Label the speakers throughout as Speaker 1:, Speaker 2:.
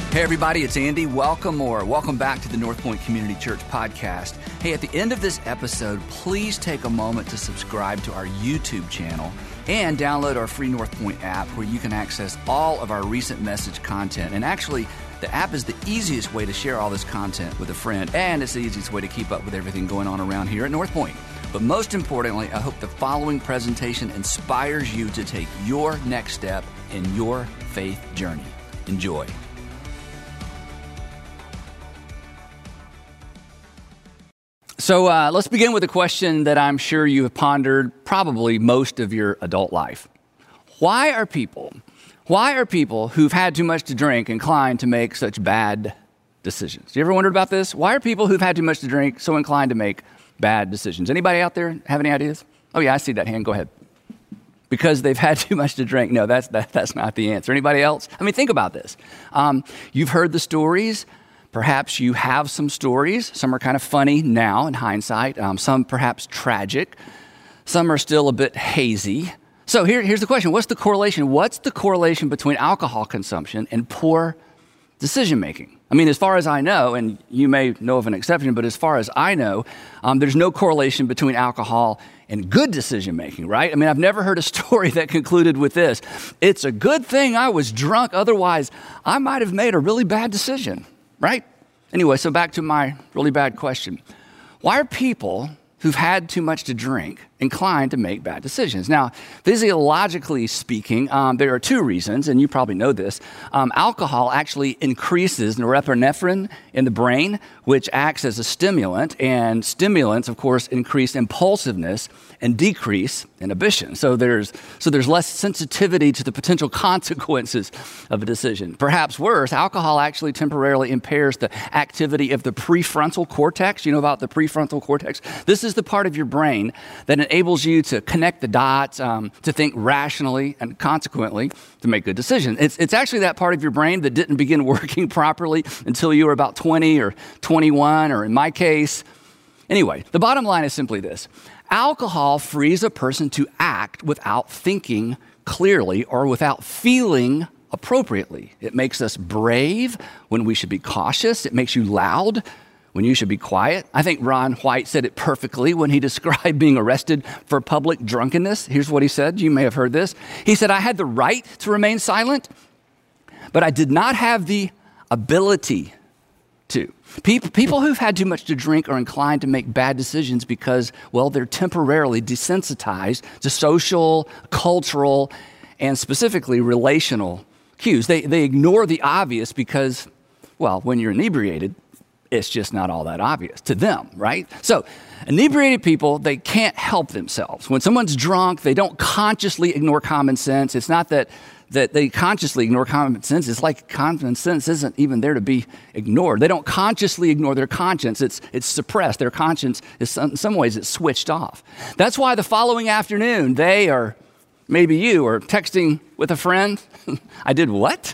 Speaker 1: Hey everybody, it's Andy. Welcome back to the North Point Community Church podcast. Hey, at the end of this episode, please take a moment to subscribe to our YouTube channel and download our free North Point app where you can access all of our recent message content. And actually, the app is the easiest way to share all this content with a friend, and it's the easiest way to keep up with everything going on around here at North Point. But most importantly, I hope the following presentation inspires you to take your next step in your faith journey. Enjoy. So let's begin with a question that I'm sure you have pondered probably most of your adult life. Why are people who've had too much to drink inclined to make such bad decisions? You ever wondered about this? Why are people who've had too much to drink so inclined to make bad decisions? Anybody out there have any ideas? Oh yeah, I see that hand. Go ahead. Because they've had too much to drink. No, that's not the answer. Anybody else? I mean, think about this. You've heard the stories. Perhaps you have some stories. Some are kind of funny now in hindsight. Some perhaps tragic. Some are still a bit hazy. So here's the question. What's the correlation? What's the correlation between alcohol consumption and poor decision making? I mean, as far as I know, and you may know of an exception, but as far as I know, there's no correlation between alcohol and good decision making, right? I mean, I've never heard a story that concluded with this. It's a good thing I was drunk, otherwise I might have made a really bad decision. Right? Anyway, so back to my really bad question. Why are people who've had too much to drink inclined to make bad decisions? Now, physiologically speaking, there are two reasons, and you probably know this. Alcohol actually increases norepinephrine in the brain, which acts as a stimulant, and stimulants, of course, increase impulsiveness and decrease inhibition. So there's less sensitivity to the potential consequences of a decision. Perhaps worse, alcohol actually temporarily impairs the activity of the prefrontal cortex. You know about the prefrontal cortex? This is the part of your brain that enables you to connect the dots, to think rationally, and consequently, to make good decisions. It's actually that part of your brain that didn't begin working properly until you were about 20 or 21, or in my case. Anyway, the bottom line is simply this. Alcohol frees a person to act without thinking clearly or without feeling appropriately. It makes us brave when we should be cautious. It makes you loud when you should be quiet. I think Ron White said it perfectly when he described being arrested for public drunkenness. Here's what he said. You may have heard this. He said, "I had the right to remain silent, but I did not have the ability to." People who've had too much to drink are inclined to make bad decisions because, well, they're temporarily desensitized to social, cultural, and specifically relational cues. They ignore the obvious because, well, when you're inebriated, it's just not all that obvious to them, right? So inebriated people, they can't help themselves. When someone's drunk, they don't consciously ignore common sense. It's not that they consciously ignore common sense. It's like common sense isn't even there to be ignored. They don't consciously ignore their conscience. It's suppressed. Their conscience is, in some ways, it's switched off. That's why the following afternoon, they, or maybe you, are texting with a friend. I did what?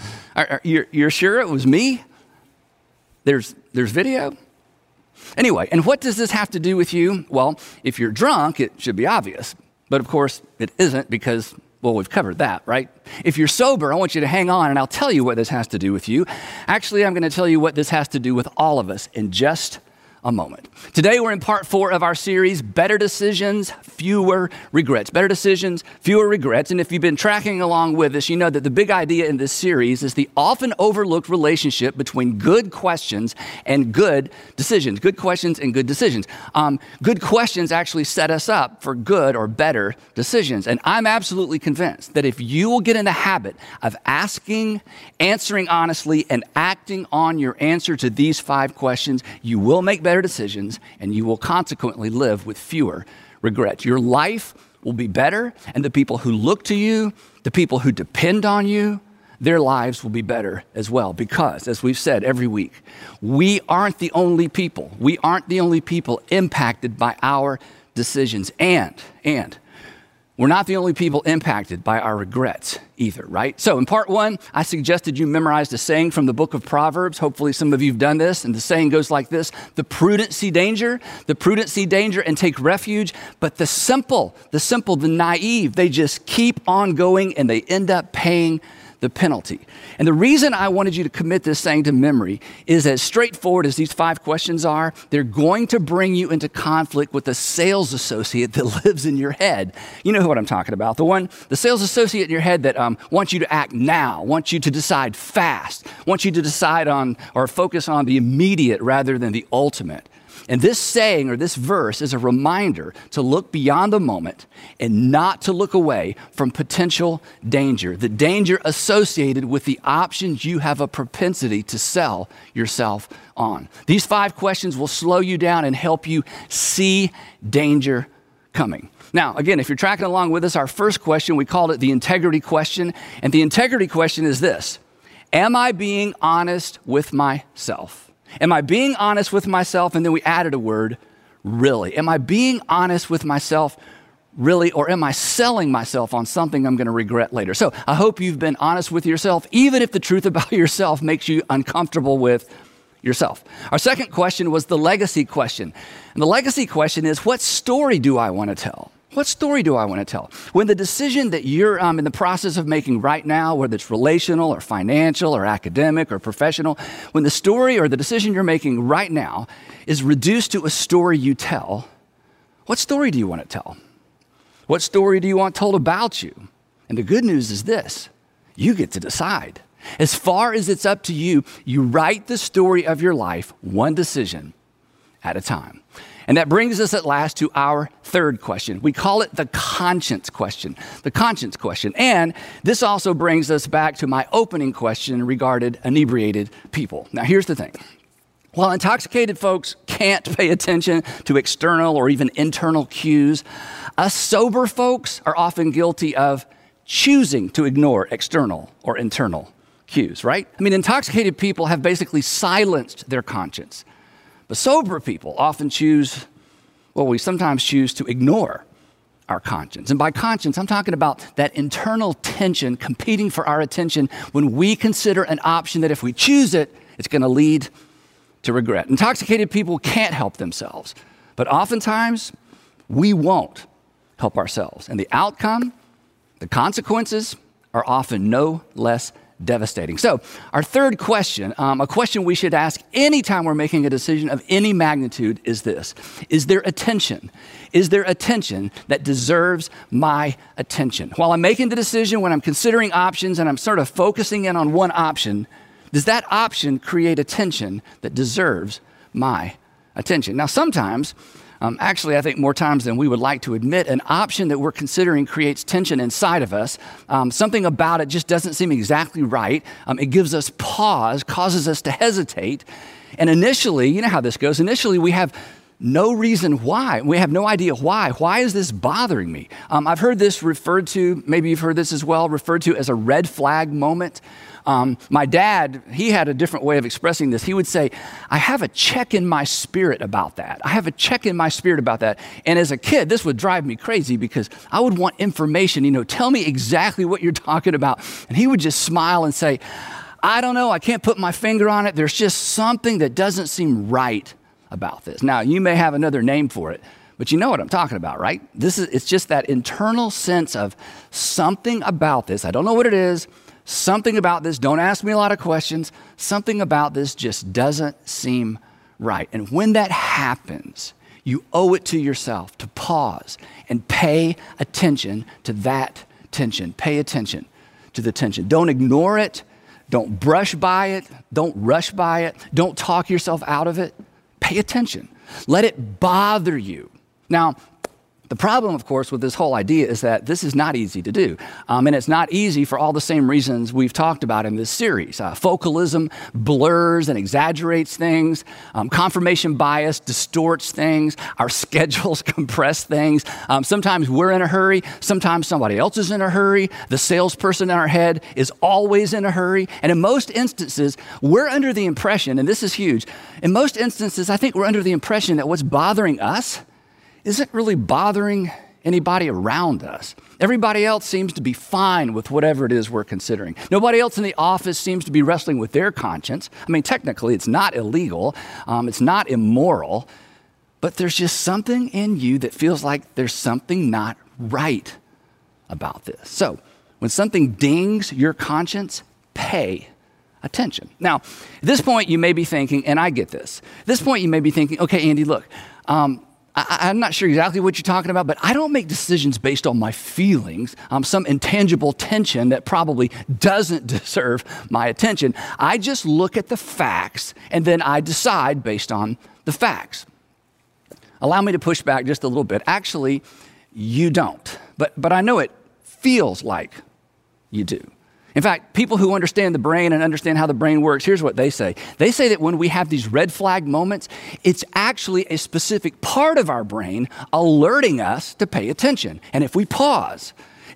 Speaker 1: You're sure it was me? There's video? Anyway, and what does this have to do with you? Well, if you're drunk, it should be obvious. But of course, it isn't because, well, we've covered that, right? If you're sober, I want you to hang on and I'll tell you what this has to do with you. Actually, I'm going to tell you what this has to do with all of us in just a moment. Today, we're in part 4 of our series, Better Decisions, Fewer Regrets. Better Decisions, Fewer Regrets. And if you've been tracking along with us, you know that the big idea in this series is the often overlooked relationship between good questions and good decisions. Good questions and good decisions. Good questions actually set us up for good or better decisions. And I'm absolutely convinced that if you will get in the habit of asking, answering honestly, and acting on your answer to these 5 questions, you will make better decisions, and you will consequently live with fewer regrets. Your life will be better, and the people who look to you, the people who depend on you, their lives will be better as well. Because, as we've said every week, we aren't the only people. We aren't the only people impacted by our decisions. And we're not the only people impacted by our regrets either, right? So in part 1, I suggested you memorized a saying from the book of Proverbs. Hopefully some of you have done this. And the saying goes like this: the prudent see danger and take refuge. But the simple, the naive, they just keep on going and they end up paying the penalty. And the reason I wanted you to commit this thing to memory is as straightforward as these 5 questions are, they're going to bring you into conflict with the sales associate that lives in your head. You know what I'm talking about. The sales associate in your head that wants you to act now, wants you to decide fast, wants you to decide on or focus on the immediate rather than the ultimate. And this saying or this verse is a reminder to look beyond the moment and not to look away from potential danger, the danger associated with the options you have a propensity to sell yourself on. These 5 questions will slow you down and help you see danger coming. Now, again, if you're tracking along with us, our first question, we called it the integrity question. And the integrity question is this: am I being honest with myself? Am I being honest with myself? And then we added a word, really. Am I being honest with myself, really? Or am I selling myself on something I'm going to regret later? So I hope you've been honest with yourself, even if the truth about yourself makes you uncomfortable with yourself. Our second question was the legacy question. And the legacy question is, what story do I want to tell? What story do I want to tell? When the decision that you're in the process of making right now, whether it's relational or financial or academic or professional, when the story or the decision you're making right now is reduced to a story you tell, what story do you want to tell? What story do you want told about you? And the good news is this: you get to decide. As far as it's up to you, you write the story of your life one decision at a time. And that brings us at last to our third question. We call it the conscience question. The conscience question. And this also brings us back to my opening question regarding inebriated people. Now, here's the thing. While intoxicated folks can't pay attention to external or even internal cues, us sober folks are often guilty of choosing to ignore external or internal cues, right? I mean, intoxicated people have basically silenced their conscience. But sober people often we sometimes choose to ignore our conscience. And by conscience, I'm talking about that internal tension competing for our attention when we consider an option that if we choose it, it's going to lead to regret. Intoxicated people can't help themselves, but oftentimes we won't help ourselves. And the outcome, the consequences, are often no less devastating. So our third question, a question we should ask anytime we're making a decision of any magnitude is this: is there a tension? Is there a tension that deserves my attention? While I'm making the decision, when I'm considering options and I'm sort of focusing in on one option, does that option create a tension that deserves my attention? Now, sometimes, actually, I think more times than we would like to admit, an option that we're considering creates tension inside of us. Something about it just doesn't seem exactly right. It gives us pause, causes us to hesitate. And initially, you know how this goes. Initially, we have no reason why. We have no idea why. Why is this bothering me? I've heard this referred to, maybe you've heard this as well, referred to as a red flag moment. My dad, he had a different way of expressing this. He would say, I have a check in my spirit about that. I have a check in my spirit about that. And as a kid, this would drive me crazy because I would want information, tell me exactly what you're talking about. And he would just smile and say, I don't know, I can't put my finger on it. There's just something that doesn't seem right about this. Now, you may have another name for it, but you know what I'm talking about, right? It's just that internal sense of something about this. I don't know what it is. Something about this, don't ask me a lot of questions, something about this just doesn't seem right. And when that happens, you owe it to yourself to pause and pay attention to that tension. Pay attention to the tension. Don't ignore it. Don't brush by it. Don't rush by it. Don't talk yourself out of it. Pay attention. Let it bother you. Now, the problem, of course, with this whole idea is that this is not easy to do. And it's not easy for all the same reasons we've talked about in this series. Focalism blurs and exaggerates things. Confirmation bias distorts things. Our schedules compress things. Sometimes we're in a hurry. Sometimes somebody else is in a hurry. The salesperson in our head is always in a hurry. And in most instances, we're under the impression, and this is huge, in most instances, I think we're under the impression that what's bothering us isn't really bothering anybody around us. Everybody else seems to be fine with whatever it is we're considering. Nobody else in the office seems to be wrestling with their conscience. I mean, technically, it's not illegal. It's not immoral. But there's just something in you that feels like there's something not right about this. So When something dings your conscience, pay attention. Now, at this point, you may be thinking, and I get this, at this point, you may be thinking, okay, Andy, look, I'm not sure exactly what you're talking about, but I don't make decisions based on my feelings, some intangible tension that probably doesn't deserve my attention. I just look at the facts, and then I decide based on the facts. Allow me to push back just a little bit. Actually, you don't, but I know it feels like you do. In fact, people who understand the brain and understand how the brain works, here's what they say. They say that when we have these red flag moments, it's actually a specific part of our brain alerting us to pay attention. And if we pause,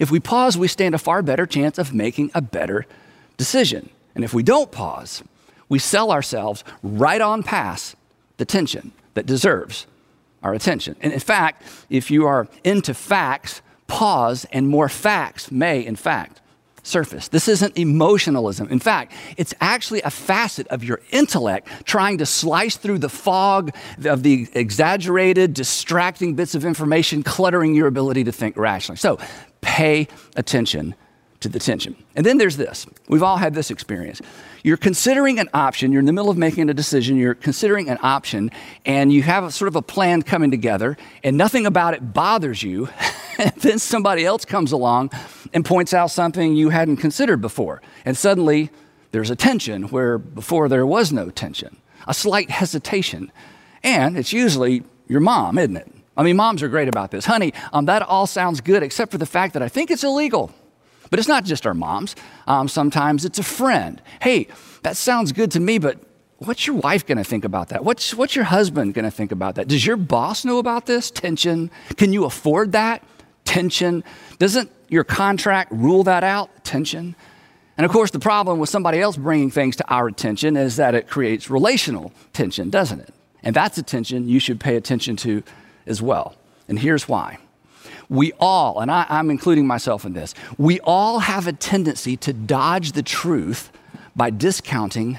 Speaker 1: we stand a far better chance of making a better decision. And if we don't pause, we sell ourselves right on past the tension that deserves our attention. And in fact, if you are into facts, pause and more facts may, in fact, surface. This isn't emotionalism. In fact, it's actually a facet of your intellect trying to slice through the fog of the exaggerated, distracting bits of information, cluttering your ability to think rationally. So pay attention to the tension. And then there's this. We've all had this experience. You're considering an option. You're in the middle of making a decision. You're considering an option, and you have a sort of a plan coming together, and nothing about it bothers you. And then somebody else comes along and points out something you hadn't considered before. And suddenly there's a tension where before there was no tension, a slight hesitation. And it's usually your mom, isn't it? I mean, moms are great about this. Honey, that all sounds good except for the fact that I think it's illegal. But it's not just our moms. Sometimes it's a friend. Hey, that sounds good to me, but what's your wife going to think about that? What's your husband going to think about that? Does your boss know about this? Tension. Can you afford that? Tension. Doesn't your contract rule that out? Tension. And of course, the problem with somebody else bringing things to our attention is that it creates relational tension, doesn't it? And that's a tension you should pay attention to as well. And here's why. We all, and I'm including myself in this, we all have a tendency to dodge the truth by discounting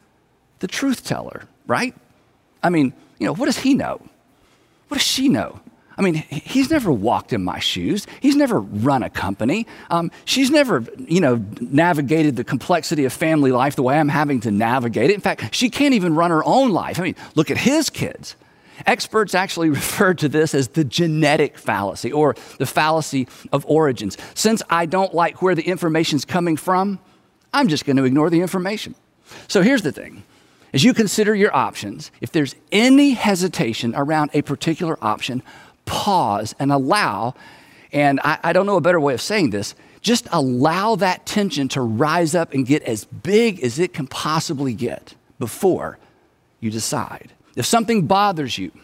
Speaker 1: the truth teller, right? I mean, what does he know? What does she know? I mean, he's never walked in my shoes. He's never run a company. She's never, navigated the complexity of family life the way I'm having to navigate it. In fact, she can't even run her own life. I mean, look at his kids. Experts actually refer to this as the genetic fallacy or the fallacy of origins. Since I don't like where the information's coming from, I'm just going to ignore the information. So here's the thing. As you consider your options, if there's any hesitation around a particular option, pause and allow, and I don't know a better way of saying this, just allow that tension to rise up and get as big as it can possibly get before you decide. If something bothers you,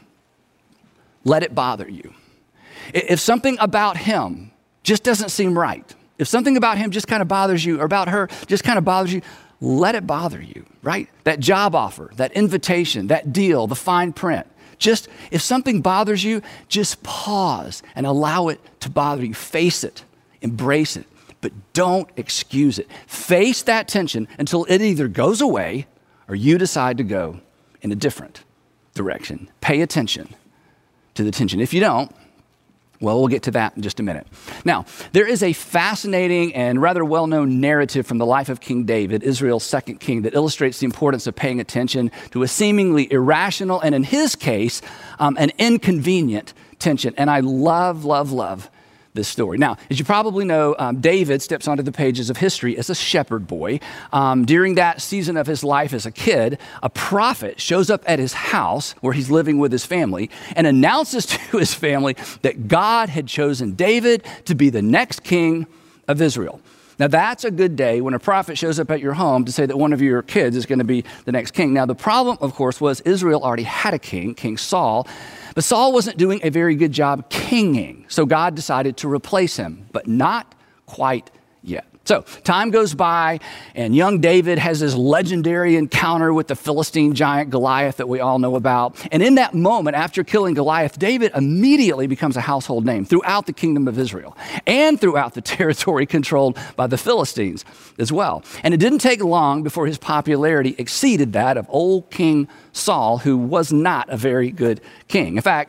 Speaker 1: let it bother you. If something about him just doesn't seem right, if something about him just kind of bothers you or about her just kind of bothers you, let it bother you, right? That job offer, that invitation, that deal, the fine print. Just, if something bothers you, just pause and allow it to bother you. Face it, embrace it, but don't excuse it. Face that tension until it either goes away or you decide to go in a different direction. Pay attention to the tension. If you don't, well, we'll get to that in just a minute. Now, there is a fascinating and rather well-known narrative from the life of King David, Israel's second king, that illustrates the importance of paying attention to a seemingly irrational and, in his case, an inconvenient tension. And I love this story. Now, as you probably know, David steps onto the pages of history as a shepherd boy. During that season of his life as a kid, a prophet shows up at his house where he's living with his family and announces to his family that God had chosen David to be the next king of Israel. Now, that's a good day when a prophet shows up at your home to say that one of your kids is going to be the next king. Now, the problem, of course, was Israel already had a king, King Saul, but Saul wasn't doing a very good job kinging. So God decided to replace him, but not quite yet. So time goes by, and young David has his legendary encounter with the Philistine giant Goliath that we all know about. And in that moment, after killing Goliath, David immediately becomes a household name throughout the kingdom of Israel and throughout the territory controlled by the Philistines as well. And it didn't take long before his popularity exceeded that of old King Saul, who was not a very good king. In fact,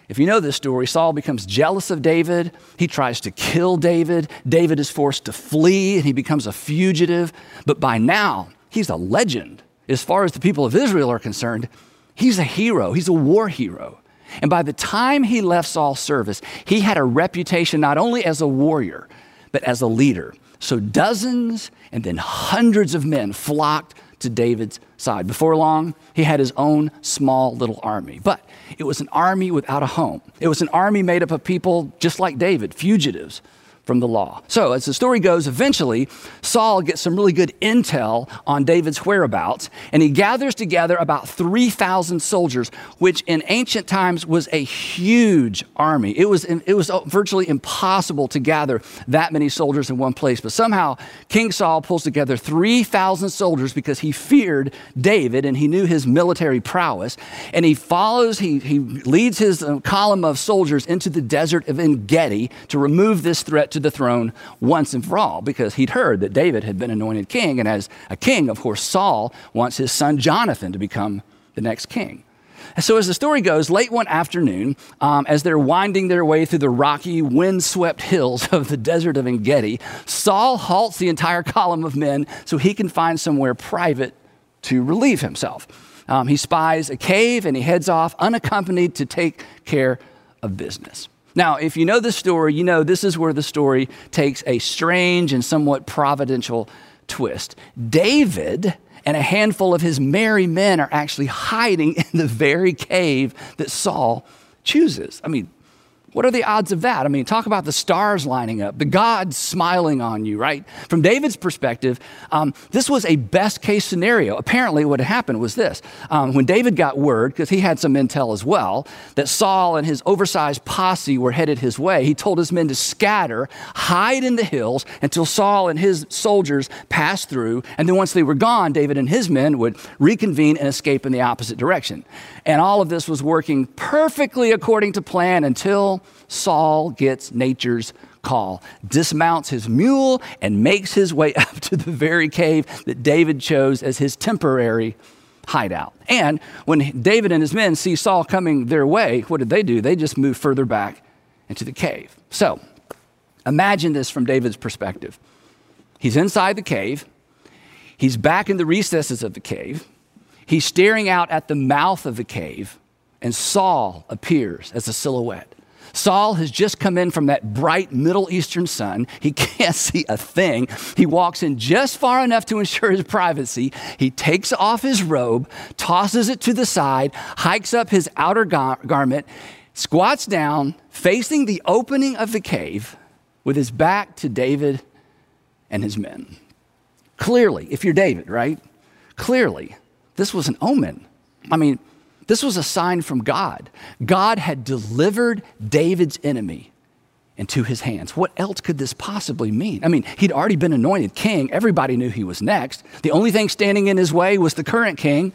Speaker 1: If you know this story, Saul becomes jealous of David. He tries to kill David. David is forced to flee, and he becomes a fugitive. But by now, he's a legend. As far as the people of Israel are concerned, he's a hero. He's a war hero. And by the time he left Saul's service, he had a reputation not only as a warrior, but as a leader. So dozens and then hundreds of men flocked to David's side. Before long, he had his own small little army. But it was an army without a home. It was an army made up of people just like David, fugitives from the law. So as the story goes, eventually Saul gets some really good intel on David's whereabouts, and he gathers together about 3,000 soldiers, which in ancient times was a huge army. It was virtually impossible to gather that many soldiers in one place, but somehow King Saul pulls together 3,000 soldiers because he feared David and he knew his military prowess, and he leads his column of soldiers into the desert of En-Gedi to remove this threat to the throne once and for all, because he'd heard that David had been anointed king, and as a king, of course, Saul wants his son Jonathan to become the next king. And so as the story goes, late one afternoon, as they're winding their way through the rocky, windswept hills of the desert of En-Gedi, Saul halts the entire column of men so he can find somewhere private to relieve himself. He spies a cave and he heads off unaccompanied to take care of business. Now, if you know this story, you know this is where the story takes a strange and somewhat providential twist. David and a handful of his merry men are actually hiding in the very cave that Saul chooses. I mean, what are the odds of that? I mean, talk about the stars lining up, the gods smiling on you, right? From David's perspective, this was a best case scenario. Apparently what had happened was this. When David got word, because he had some intel as well, that Saul and his oversized posse were headed his way, he told his men to scatter, hide in the hills until Saul and his soldiers passed through. And then once they were gone, David and his men would reconvene and escape in the opposite direction. And all of this was working perfectly according to plan until Saul gets nature's call, dismounts his mule, and makes his way up to the very cave that David chose as his temporary hideout. And when David and his men see Saul coming their way, what did they do? They just moved further back into the cave. So imagine this from David's perspective. He's inside the cave. He's back in the recesses of the cave. He's staring out at the mouth of the cave, and Saul appears as a silhouette. Saul has just come in from that bright Middle Eastern sun. He can't see a thing. He walks in just far enough to ensure his privacy. He takes off his robe, tosses it to the side, hikes up his outer garment, squats down, facing the opening of the cave with his back to David and his men. Clearly, if you're David, right? Clearly, this was an omen. I mean, this was a sign from God. God had delivered David's enemy into his hands. What else could this possibly mean? I mean, he'd already been anointed king. Everybody knew he was next. The only thing standing in his way was the current king.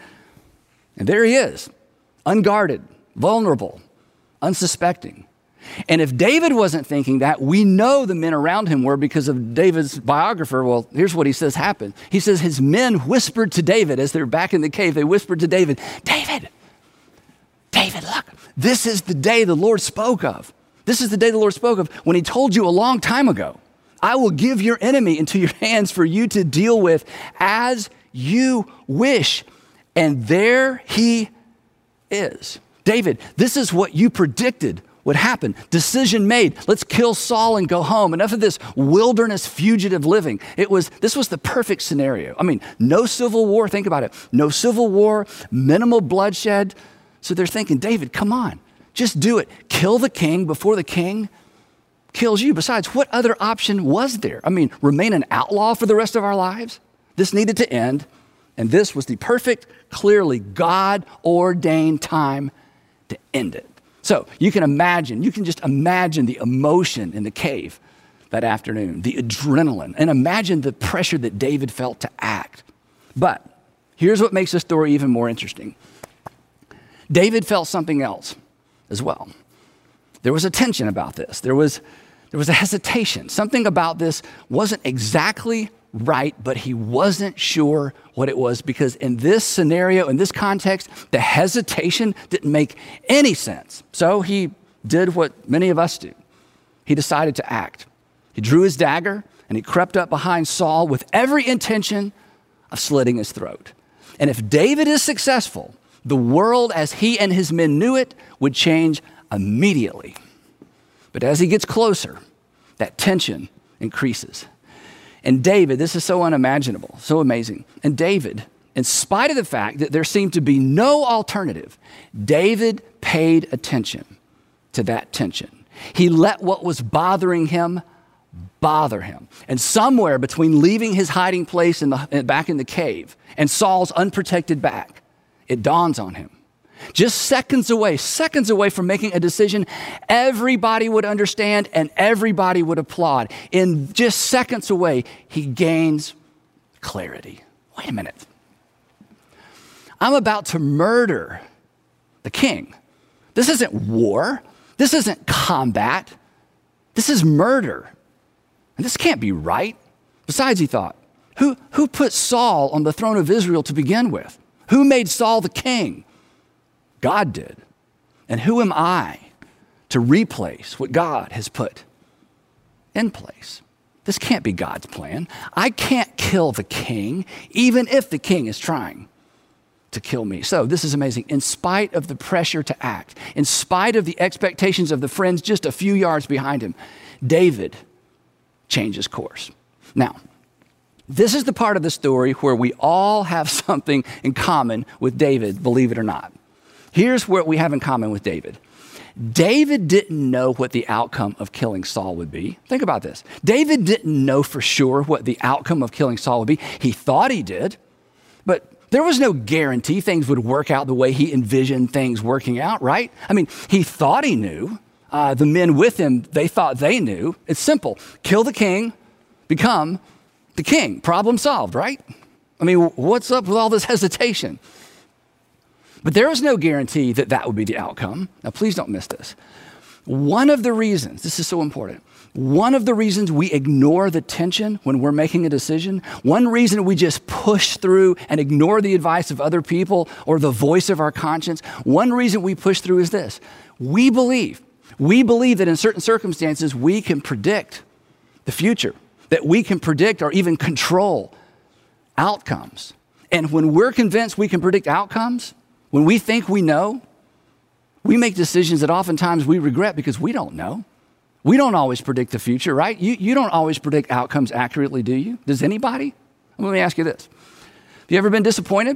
Speaker 1: And there he is, unguarded, vulnerable, unsuspecting. And if David wasn't thinking that, we know the men around him were, because of David's biographer. Well, here's what he says happened. He says his men whispered to David as they're back in the cave. They whispered to David, David, look, this is the day the Lord spoke of. This is the day the Lord spoke of when he told you a long time ago, I will give your enemy into your hands for you to deal with as you wish. And there he is. David, this is what you predicted would happen. Decision made. Let's kill Saul and go home. Enough of this wilderness fugitive living. This was the perfect scenario. I mean, no civil war. Think about it. No civil war, minimal bloodshed. So they're thinking, David, come on, just do it. Kill the king before the king kills you. Besides, what other option was there? I mean, remain an outlaw for the rest of our lives? This needed to end. And this was the perfect, clearly God-ordained time to end it. So you can just imagine the emotion in the cave that afternoon, the adrenaline, and imagine the pressure that David felt to act. But here's what makes the story even more interesting. David felt something else as well. There was a tension about this. There was a hesitation. Something about this wasn't exactly right, but he wasn't sure what it was, because in this scenario, in this context, the hesitation didn't make any sense. So he did what many of us do. He decided to act. He drew his dagger and he crept up behind Saul with every intention of slitting his throat. And if David is successful, the world as he and his men knew it would change immediately. But as he gets closer, that tension increases. And David, this is so unimaginable, so amazing. And David, in spite of the fact that there seemed to be no alternative, David paid attention to that tension. He let what was bothering him bother him. And somewhere between leaving his hiding place back in the cave and Saul's unprotected back, it dawns on him. Just seconds away from making a decision everybody would understand and everybody would applaud. In just seconds away, he gains clarity. Wait a minute. I'm about to murder the king. This isn't war. This isn't combat. This is murder. And this can't be right. Besides, he thought, who put Saul on the throne of Israel to begin with? Who made Saul the king? God did. And who am I to replace what God has put in place? This can't be God's plan. I can't kill the king, even if the king is trying to kill me. So this is amazing. In spite of the pressure to act, in spite of the expectations of the friends just a few yards behind him, David changes course. Now, this is the part of the story where we all have something in common with David, believe it or not. Here's what we have in common with David. David didn't know what the outcome of killing Saul would be. Think about this. David didn't know for sure what the outcome of killing Saul would be. He thought he did, but there was no guarantee things would work out the way he envisioned things working out, right? I mean, he thought he knew. The men with him, they thought they knew. It's simple. Kill the king, become the king. Problem solved, right? I mean, what's up with all this hesitation? But there was no guarantee that that would be the outcome. Now, please don't miss this. One of the reasons, this is so important, one of the reasons we ignore the tension when we're making a decision, one reason we just push through and ignore the advice of other people or the voice of our conscience, one reason we push through is this. We believe that in certain circumstances we can predict the future, that we can predict or even control outcomes. And when we're convinced we can predict outcomes, when we think we know, we make decisions that oftentimes we regret because we don't know. We don't always predict the future, right? You don't always predict outcomes accurately, do you? Does anybody? Let me ask you this. Have you ever been disappointed?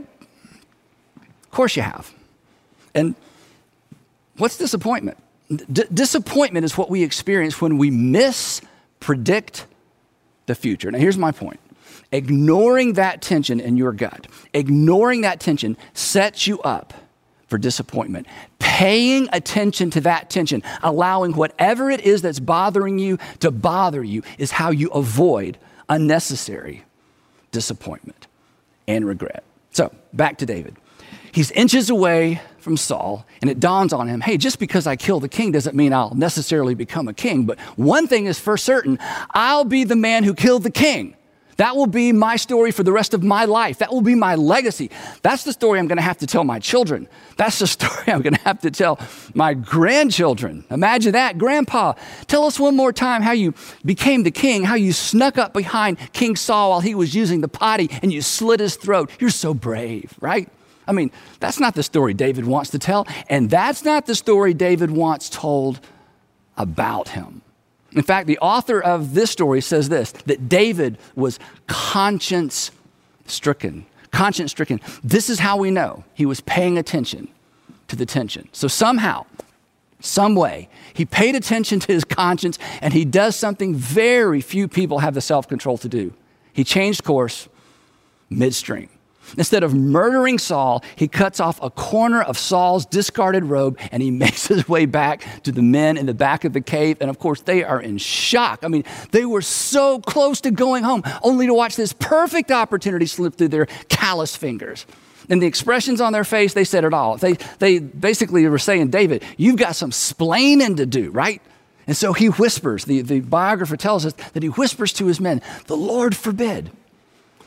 Speaker 1: Of course you have. And what's disappointment? Disappointment is what we experience when we mispredict the future. Now, here's my point. Ignoring that tension in your gut, ignoring that tension sets you up for disappointment. Paying attention to that tension, allowing whatever it is that's bothering you to bother you is how you avoid unnecessary disappointment and regret. So, back to David. He's inches away from Saul, and it dawns on him, hey, just because I kill the king doesn't mean I'll necessarily become a king, but one thing is for certain, I'll be the man who killed the king. That will be my story for the rest of my life. That will be my legacy. That's the story I'm going to have to tell my children. That's the story I'm going to have to tell my grandchildren. Imagine that. Grandpa, tell us one more time how you became the king, how you snuck up behind King Saul while he was using the potty and you slit his throat. You're so brave, right? I mean, that's not the story David wants to tell, and that's not the story David wants told about him. In fact, the author of this story says this, that David was conscience stricken. This is how we know he was paying attention to the tension. So somehow, some way, he paid attention to his conscience and he does something very few people have the self-control to do. He changed course midstream. Instead of murdering Saul, he cuts off a corner of Saul's discarded robe and he makes his way back to the men in the back of the cave. And of course, they are in shock. I mean, they were so close to going home, only to watch this perfect opportunity slip through their callous fingers. And the expressions on their face, they said it all. They basically were saying, David, you've got some splaining to do, right? And so he whispers, the biographer tells us that he whispers to his men, the Lord forbid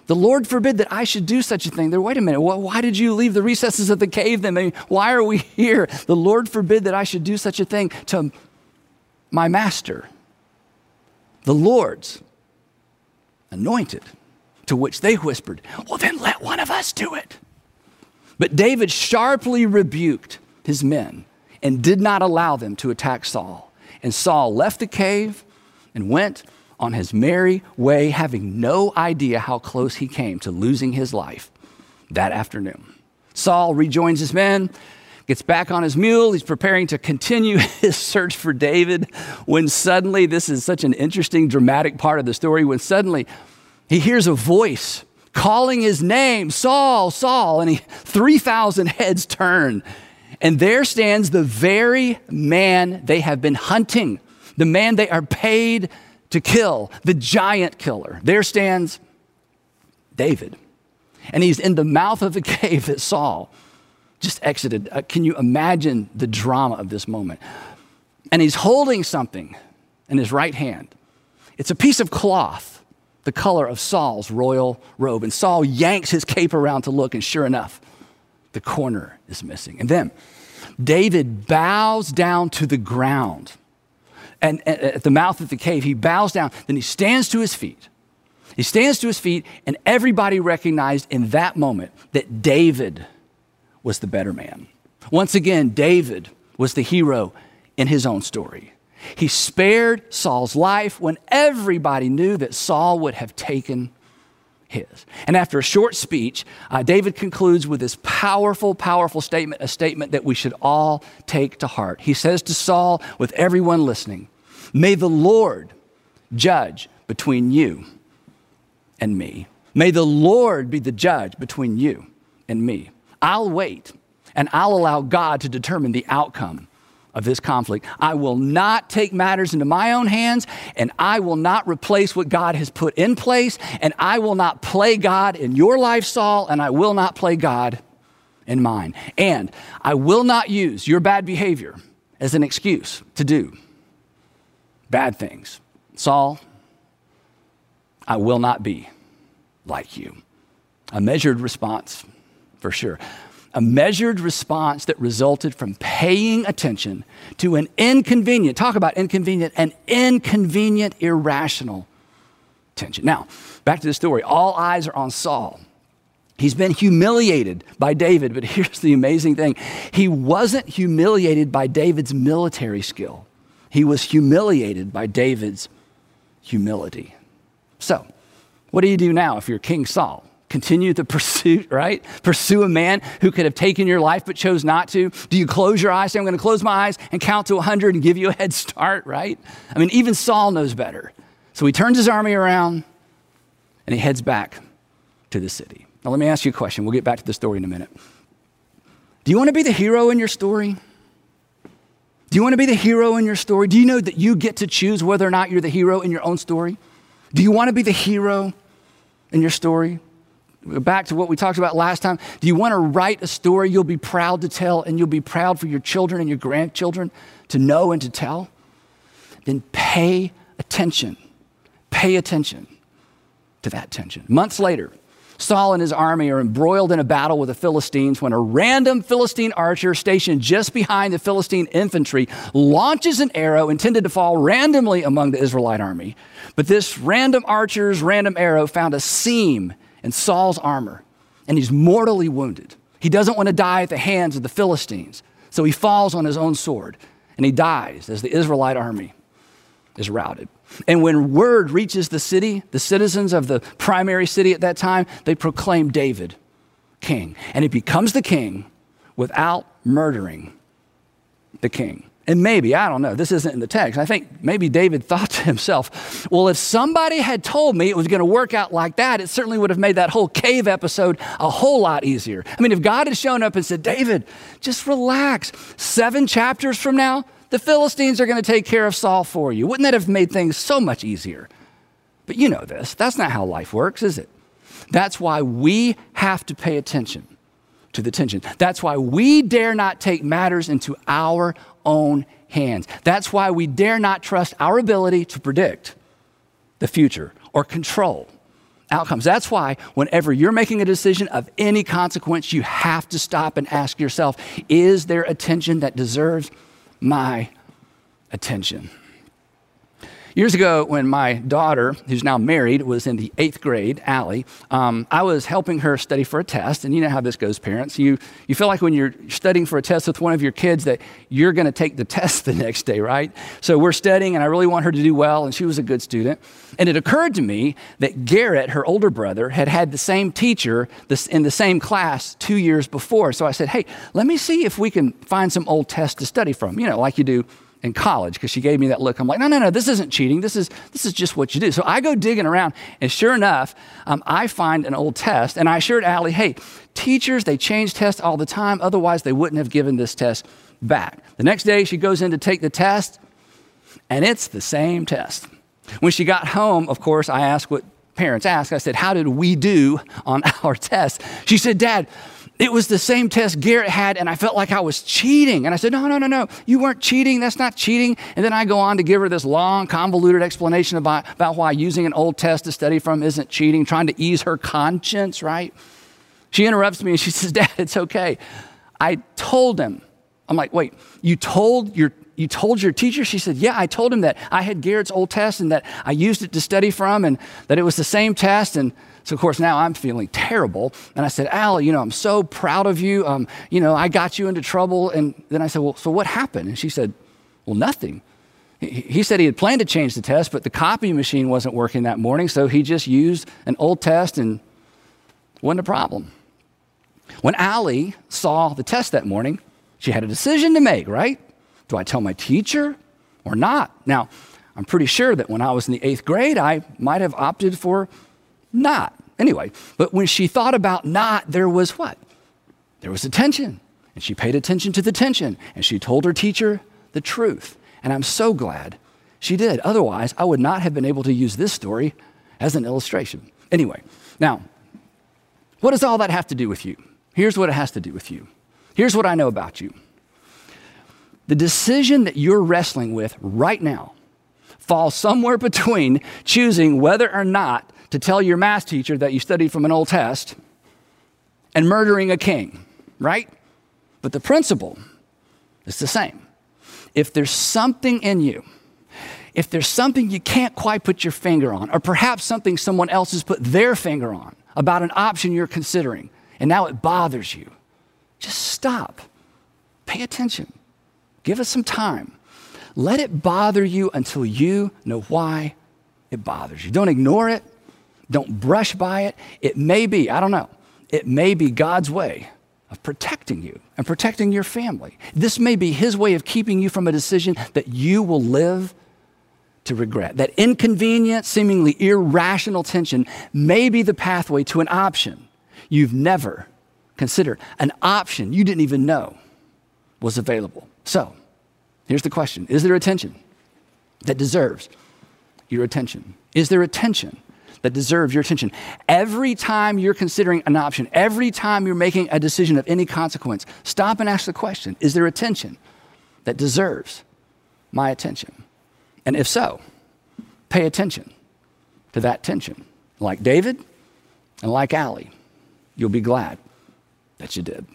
Speaker 1: The Lord forbid that I should do such a thing. Wait a minute, why did you leave the recesses of the cave then? I mean, why are we here? The Lord forbid that I should do such a thing to my master, the Lord's anointed, to which they whispered, well, then let one of us do it. But David sharply rebuked his men and did not allow them to attack Saul. And Saul left the cave and went on his merry way, having no idea how close he came to losing his life that afternoon. Saul rejoins his men, gets back on his mule. He's preparing to continue his search for David when suddenly, this is such an interesting, dramatic part of the story, when suddenly he hears a voice calling his name, Saul, Saul, and 3,000 heads turn. And there stands the very man they have been hunting, the man they are paid to kill, the giant killer. There stands David. And he's in the mouth of the cave that Saul just exited. Can you imagine the drama of this moment? And he's holding something in his right hand. It's a piece of cloth, the color of Saul's royal robe. And Saul yanks his cape around to look, and sure enough, the corner is missing. And then David bows down to the ground. And at the mouth of the cave, he bows down. Then he stands to his feet. He stands to his feet, and everybody recognized in that moment that David was the better man. Once again, David was the hero in his own story. He spared Saul's life when everybody knew that Saul would have taken his. And after a short speech, David concludes with this powerful, powerful statement, a statement that we should all take to heart. He says to Saul, with everyone listening, may the Lord judge between you and me. May the Lord be the judge between you and me. I'll wait, and I'll allow God to determine the outcome of this conflict. I will not take matters into my own hands, and I will not replace what God has put in place, and I will not play God in your life, Saul, and I will not play God in mine. And I will not use your bad behavior as an excuse to do bad things. Saul, I will not be like you. A measured response, for sure. A measured response that resulted from paying attention to an inconvenient, talk about inconvenient, an inconvenient, irrational tension. Now, back to the story. All eyes are on Saul. He's been humiliated by David, but here's the amazing thing. He wasn't humiliated by David's military skill. He was humiliated by David's humility. So, what do you do now if you're King Saul? Continue the pursuit, right? Pursue a man who could have taken your life but chose not to. Do you close your eyes, say, I'm going to close my eyes and count to 100 and give you a head start, right? I mean, even Saul knows better. So he turns his army around and he heads back to the city. Now, let me ask you a question. We'll get back to the story in a minute. Do you want to be the hero in your story? Do you want to be the hero in your story? Do you know that you get to choose whether or not you're the hero in your own story? Do you want to be the hero in your story? Back to what we talked about last time. Do you want to write a story you'll be proud to tell, and you'll be proud for your children and your grandchildren to know and to tell? Then pay attention. Pay attention to that tension. Months later, Saul and his army are embroiled in a battle with the Philistines when a random Philistine archer stationed just behind the Philistine infantry launches an arrow intended to fall randomly among the Israelite army. But this random archer's random arrow found a seam in Saul's armor, and he's mortally wounded. He doesn't want to die at the hands of the Philistines, so he falls on his own sword, and he dies as the Israelite army is routed. And when word reaches the city, the citizens of the primary city at that time, they proclaim David king, and he becomes the king without murdering the king. And maybe, I don't know, this isn't in the text. I think maybe David thought to himself, well, if somebody had told me it was going to work out like that, it certainly would have made that whole cave episode a whole lot easier. I mean, if God had shown up and said, David, just relax. 7 chapters from now, the Philistines are going to take care of Saul for you. Wouldn't that have made things so much easier? But you know this. That's not how life works, is it? That's why we have to pay attention to the tension. That's why we dare not take matters into our own hands. That's why we dare not trust our ability to predict the future or control outcomes. That's why whenever you're making a decision of any consequence, you have to stop and ask yourself, is there attention that deserves my attention? Years ago, when my daughter, who's now married, was in the 8th grade, Allie, I was helping her study for a test. And you know how this goes, parents. You feel like when you're studying for a test with one of your kids that you're going to take the test the next day, right? So we're studying, and I really want her to do well, and she was a good student. And it occurred to me that Garrett, her older brother, had the same teacher in the same class 2 years before. So I said, hey, let me see if we can find some old tests to study from, like you do in college, because she gave me that look. I'm like, no, this isn't cheating. This is just what you do. So I go digging around, and sure enough, I find an old test, and I assured Allie, hey, teachers, they change tests all the time. Otherwise, they wouldn't have given this test back. The next day, she goes in to take the test, and it's the same test. When she got home, of course, I asked what parents ask. I said, how did we do on our test? She said, Dad, it was the same test Garrett had, and I felt like I was cheating. And I said, no, you weren't cheating. That's not cheating. And then I go on to give her this long, convoluted explanation about why using an old test to study from isn't cheating, trying to ease her conscience, right? She interrupts me, and she says, Dad, it's okay. I told him. I'm like, wait, you told your teacher? She said, yeah, I told him that I had Garrett's old test and that I used it to study from and that it was the same test. And so, of course, now I'm feeling terrible. And I said, Allie, I'm so proud of you. I got you into trouble. And then I said, well, so what happened? And she said, well, nothing. He said he had planned to change the test, but the copy machine wasn't working that morning. So he just used an old test and wasn't a problem. When Allie saw the test that morning, she had a decision to make, right? Do I tell my teacher or not? Now, I'm pretty sure that when I was in the 8th grade, I might have opted for not. Anyway, but when she thought about not, there was what? There was attention. And she paid attention to the tension. And she told her teacher the truth. And I'm so glad she did. Otherwise, I would not have been able to use this story as an illustration. Anyway, now, what does all that have to do with you? Here's what it has to do with you. Here's what I know about you. The decision that you're wrestling with right now falls somewhere between choosing whether or not to tell your math teacher that you studied from an old test and murdering a king, right? But the principle is the same. If there's something in you, if there's something you can't quite put your finger on, or perhaps something someone else has put their finger on about an option you're considering, and now it bothers you, just stop. Pay attention. Give it some time. Let it bother you until you know why it bothers you. Don't ignore it. Don't brush by it. It may be, I don't know, it may be God's way of protecting you and protecting your family. This may be his way of keeping you from a decision that you will live to regret. That inconvenient, seemingly irrational tension may be the pathway to an option you've never considered, an option you didn't even know was available. So, here's the question. Is there attention that deserves your attention? Is there attention that deserves your attention? Every time you're considering an option, every time you're making a decision of any consequence, stop and ask the question, is there attention that deserves my attention? And if so, pay attention to that tension. Like David and like Allie, you'll be glad that you did.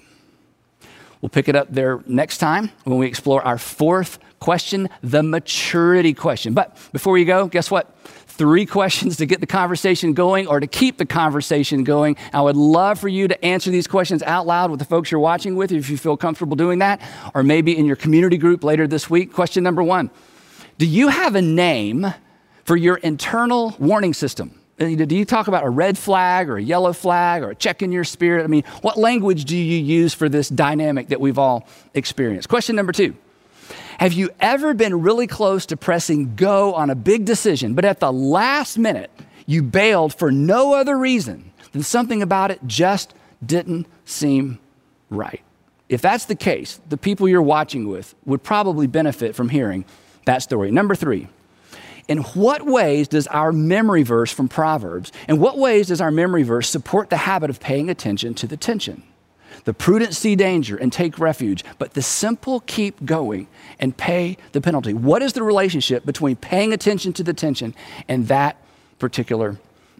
Speaker 1: We'll pick it up there next time when we explore our 4th question, the maturity question. But before we go, guess what? 3 questions to get the conversation going or to keep the conversation going. I would love for you to answer these questions out loud with the folks you're watching with, if you feel comfortable doing that, or maybe in your community group later this week. Question number 1, do you have a name for your internal warning system? Do you talk about a red flag or a yellow flag or a check in your spirit? I mean, what language do you use for this dynamic that we've all experienced? Question number 2, have you ever been really close to pressing go on a big decision, but at the last minute, you bailed for no other reason than something about it just didn't seem right? If that's the case, the people you're watching with would probably benefit from hearing that story. Number 3, in what ways does our memory verse from Proverbs, in what ways does our memory verse support the habit of paying attention to the tension? The prudent see danger and take refuge, but the simple keep going and pay the penalty. What is the relationship between paying attention to the tension and that particular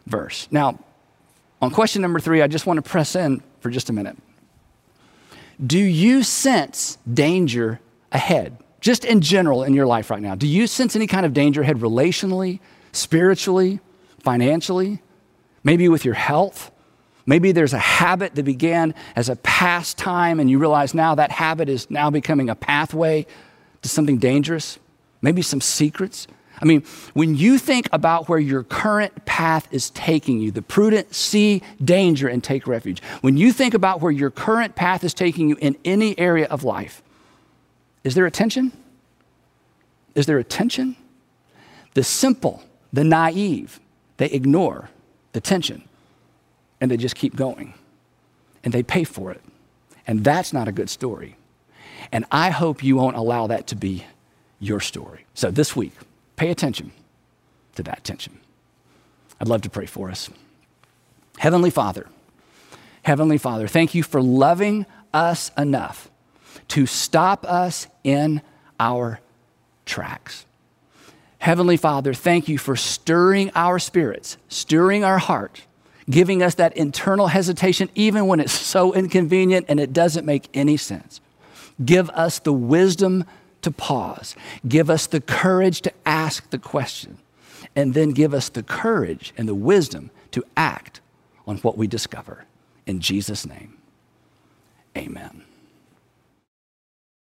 Speaker 1: verse. Now, on question number 3, I just want to press in for just a minute. Do you sense danger ahead? Just in general in your life right now. Do you sense any kind of danger ahead relationally, spiritually, financially? Maybe with your health? Maybe there's a habit that began as a pastime and you realize now that habit is now becoming a pathway to something dangerous. Maybe some secrets. I mean, when you think about where your current path is taking you, the prudent see danger and take refuge. When you think about where your current path is taking you in any area of life, is there a tension? Is there a tension? The simple, the naive, they ignore the tension and they just keep going and they pay for it. And that's not a good story. And I hope you won't allow that to be your story. So this week, pay attention to that tension. I'd love to pray for us. Heavenly Father, thank you for loving us enough to stop us in our tracks. Heavenly Father, thank you for stirring our spirits, stirring our heart, giving us that internal hesitation even when it's so inconvenient and it doesn't make any sense. Give us the wisdom to pause. Give us the courage to ask the question. And then give us the courage and the wisdom to act on what we discover. In Jesus' name, amen.